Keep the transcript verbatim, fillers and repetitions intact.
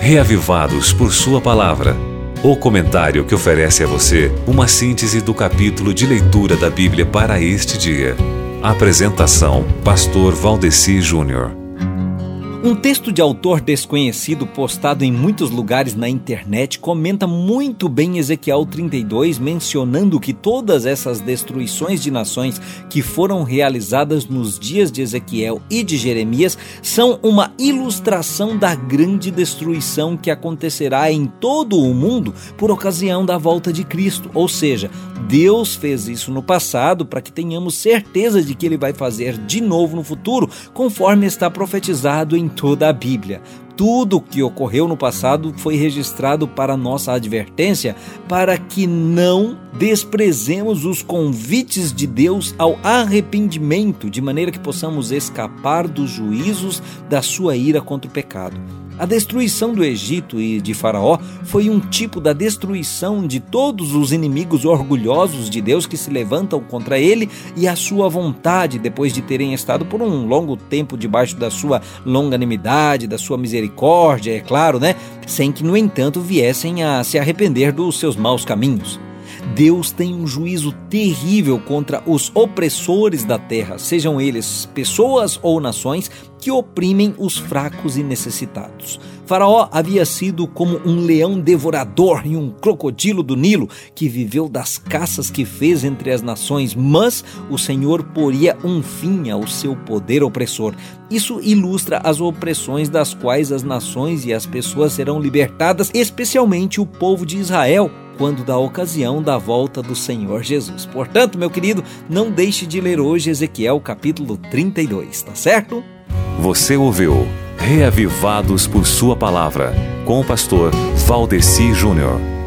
Reavivados por Sua Palavra. O comentário que oferece a você uma síntese do capítulo de leitura da Bíblia para este dia. Apresentação: Pastor Valdeci Júnior. Um texto de autor desconhecido postado em muitos lugares na internet comenta muito bem Ezequiel trinta e dois, mencionando que todas essas destruições de nações que foram realizadas nos dias de Ezequiel e de Jeremias são uma ilustração da grande destruição que acontecerá em todo o mundo por ocasião da volta de Cristo. Ou seja, Deus fez isso no passado para que tenhamos certeza de que Ele vai fazer de novo no futuro, conforme está profetizado em toda a Bíblia. Tudo o que ocorreu no passado foi registrado para nossa advertência, para que não desprezemos os convites de Deus ao arrependimento, de maneira que possamos escapar dos juízos da sua ira contra o pecado. A destruição do Egito e de Faraó foi um tipo da destruição de todos os inimigos orgulhosos de Deus que se levantam contra ele e a sua vontade, depois de terem estado por um longo tempo debaixo da sua longanimidade, da sua misericórdia, é claro, né? Sem que, no entanto, viessem a se arrepender dos seus maus caminhos. Deus tem um juízo terrível contra os opressores da terra, sejam eles pessoas ou nações que oprimem os fracos e necessitados. Faraó havia sido como um leão devorador e um crocodilo do Nilo que viveu das caças que fez entre as nações, mas o Senhor poria um fim ao seu poder opressor. Isso ilustra as opressões das quais as nações e as pessoas serão libertadas, especialmente o povo de Israel, quando da ocasião da volta do Senhor Jesus. Portanto, meu querido, não deixe de ler hoje Ezequiel capítulo trinta e dois, tá certo? Você ouviu Reavivados por Sua Palavra, com o pastor Valdeci Júnior.